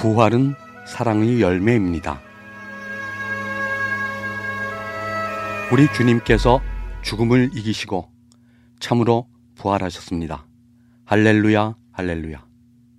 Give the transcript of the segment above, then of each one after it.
부활은 사랑의 열매입니다. 우리 주님께서 죽음을 이기시고 참으로 부활하셨습니다. 할렐루야, 할렐루야.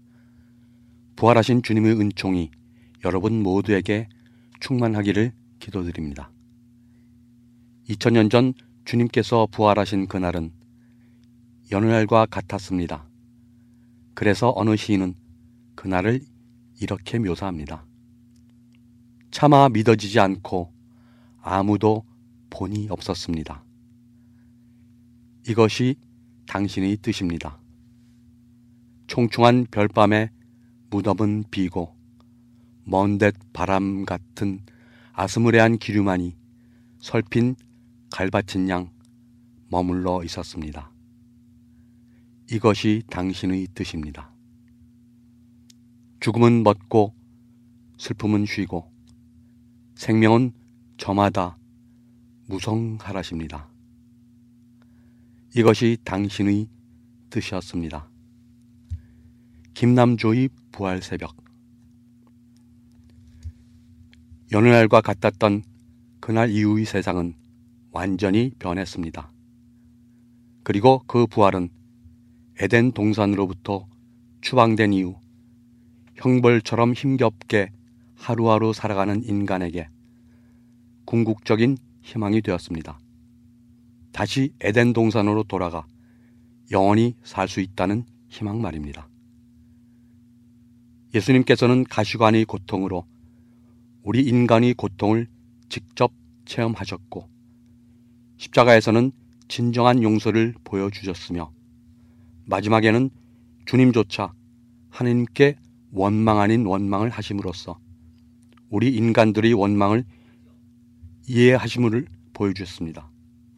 부활하신 주님의 은총이 여러분 모두에게 충만하기를 기도드립니다. 2000년 전 주님께서 부활하신 그날은 여느 날과 같았습니다. 그래서 어느 시인은 그날을 이렇게 묘사합니다. 차마 믿어지지 않고 아무도 본이 없었습니다. 이것이 당신의 뜻입니다. 총총한 별밤에 무덤은 비고 먼 뎃 바람 같은 아스무레한 기류만이 설핀 갈밭인 양 머물러 있었습니다. 이것이 당신의 뜻입니다. 죽음은 멎고 슬픔은 쉬고 생명은 저마다 무성하라십니다. 이것이 당신의 뜻이었습니다. 김남조의 부활 새벽. 여느 날과 같았던 그날 이후의 세상은 완전히 변했습니다. 그리고 그 부활은 에덴 동산으로부터 추방된 이후 형벌처럼 힘겹게 하루하루 살아가는 인간에게 궁극적인 희망이 되었습니다. 다시 에덴 동산으로 돌아가 영원히 살 수 있다는 희망 말입니다. 예수님께서는 가시관의 고통으로 우리 인간의 고통을 직접 체험하셨고 십자가에서는 진정한 용서를 보여주셨으며 마지막에는 주님조차 하나님께 원망 아닌 원망을 하심으로써 우리 인간들의 원망을 이해하심을 보여주셨습니다.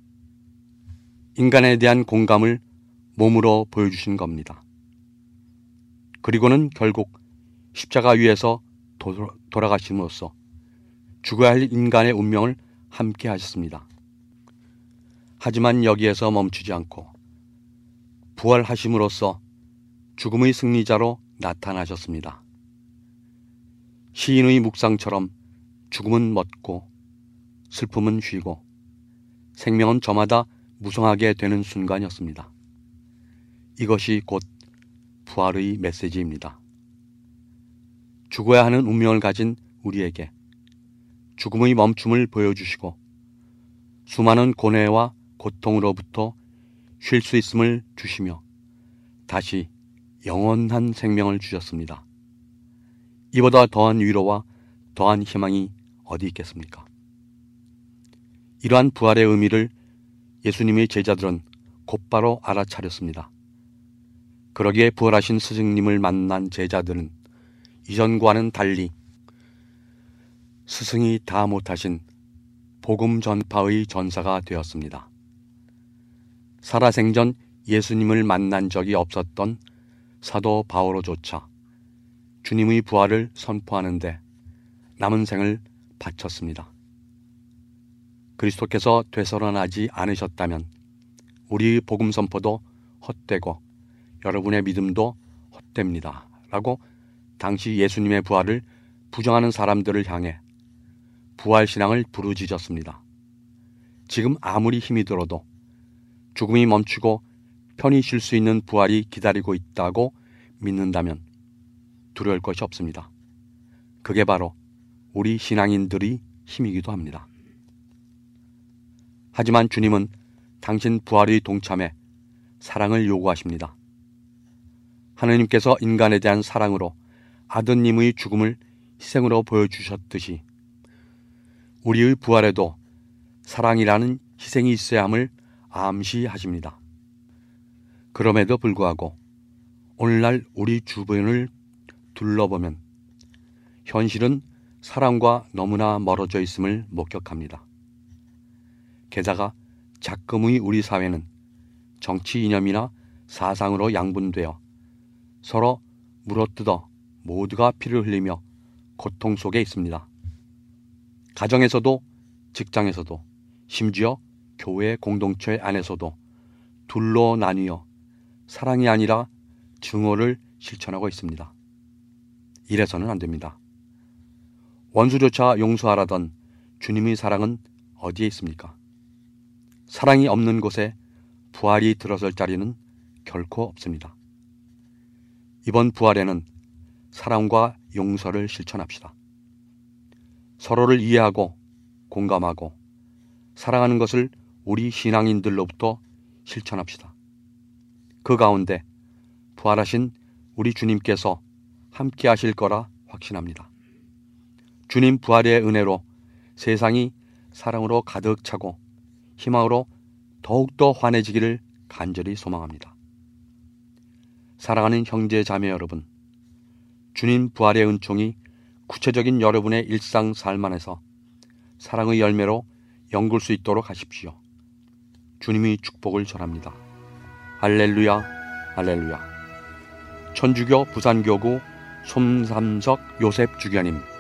인간에 대한 공감을 몸으로 보여주신 겁니다. 그리고는 결국 십자가 위에서 돌아가심으로써 죽어야 할 인간의 운명을 함께 하셨습니다. 하지만 여기에서 멈추지 않고 부활하심으로써 죽음의 승리자로 나타나셨습니다. 시인의 묵상처럼 죽음은 멎고 슬픔은 쉬고 생명은 저마다 무성하게 되는 순간이었습니다. 이것이 곧 부활의 메시지입니다. 죽어야 하는 운명을 가진 우리에게 죽음의 멈춤을 보여주시고 수많은 고뇌와 고통으로부터 쉴 수 있음을 주시며 다시 영원한 생명을 주셨습니다. 이보다 더한 위로와 더한 희망이 어디 있겠습니까? 이러한 부활의 의미를 예수님의 제자들은 곧바로 알아차렸습니다. 그러기에 부활하신 스승님을 만난 제자들은 이전과는 달리 스승이 다 못하신 복음 전파의 전사가 되었습니다. 살아생전 예수님을 만난 적이 없었던 사도 바오로조차 주님의 부활을 선포하는데 남은 생을 바쳤습니다. 그리스도께서 되살아나지 않으셨다면 우리의 복음 선포도 헛되고 여러분의 믿음도 헛됩니다. 라고 당시 예수님의 부활을 부정하는 사람들을 향해 부활신앙을 부르짖었습니다. 지금 아무리 힘이 들어도 죽음이 멈추고 편히 쉴 수 있는 부활이 기다리고 있다고 믿는다면 두려울 것이 없습니다. 그게 바로 우리 신앙인들의 힘이기도 합니다. 하지만 주님은 당신 부활의 동참에 사랑을 요구하십니다. 하느님께서 인간에 대한 사랑으로 아드님의 죽음을 희생으로 보여주셨듯이 우리의 부활에도 사랑이라는 희생이 있어야 함을 암시하십니다. 그럼에도 불구하고 오늘날 우리 주변을 둘러보면 현실은 사랑과 너무나 멀어져 있음을 목격합니다. 게다가 작금의 우리 사회는 정치 이념이나 사상으로 양분되어 서로 물어뜯어 모두가 피를 흘리며 고통 속에 있습니다. 가정에서도 직장에서도 심지어 교회 공동체 안에서도 둘로 나뉘어 사랑이 아니라 증오를 실천하고 있습니다. 이래서는 안 됩니다. 원수조차 용서하라던 주님의 사랑은 어디에 있습니까? 사랑이 없는 곳에 부활이 들어설 자리는 결코 없습니다. 이번 부활에는 사랑과 용서를 실천합시다. 서로를 이해하고 공감하고 사랑하는 것을 우리 신앙인들로부터 실천합시다. 그 가운데 부활하신 우리 주님께서 함께 하실 거라 확신합니다. 주님 부활의 은혜로 세상이 사랑으로 가득 차고 희망으로 더욱더 환해지기를 간절히 소망합니다. 사랑하는 형제 자매 여러분, 주님 부활의 은총이 구체적인 여러분의 일상 삶 안에서 사랑의 열매로 연굴 수 있도록 하십시오. 주님의 축복을 전합니다. 할렐루야, 할렐루야. 천주교 부산교구 솜삼석 요셉 주교님